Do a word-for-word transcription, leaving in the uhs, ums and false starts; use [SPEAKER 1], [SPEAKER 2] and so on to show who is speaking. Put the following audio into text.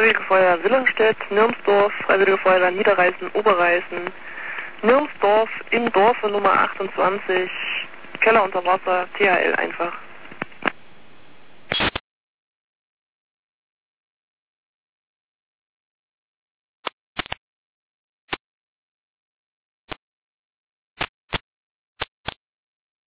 [SPEAKER 1] Freiwillige Feuerwehr Wilhelmstedt, Nürmsdorf, Freiwillige Feuerwehr Niederreißen, Oberreißen, Nürmsdorf, im Dorfe Nummer achtundzwanzig, Keller unter Wasser, T H L einfach.